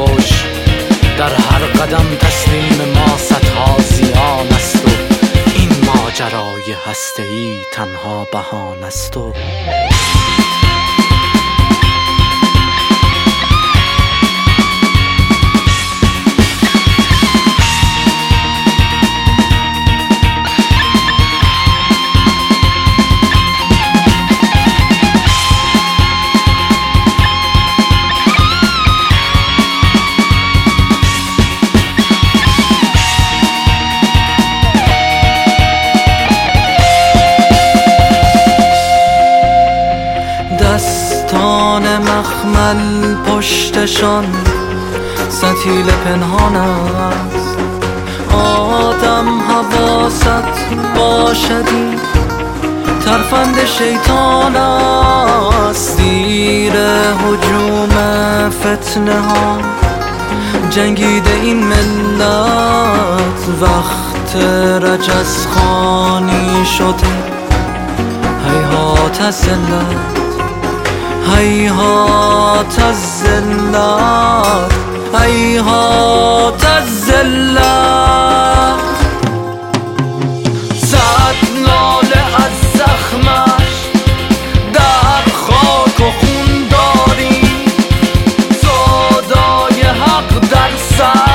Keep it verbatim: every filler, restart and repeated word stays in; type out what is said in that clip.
کش. در هر قدم تسلیم ما صدها زیان است و این ماجرای هسته‌ای تنها بهانه است و دستان مخمل پشتشان ستیل پنهان است. آدم حواست باشدی ترفند شیطان است. زیر هجوم فتنه ها جنگیده این ملت. وقت رجز خوانی شده هیهات از ذلت، هیهات از ذلت، هیهات از ذلت. زد ناله از زخمش در خاک و خون داری. صدای حق در سر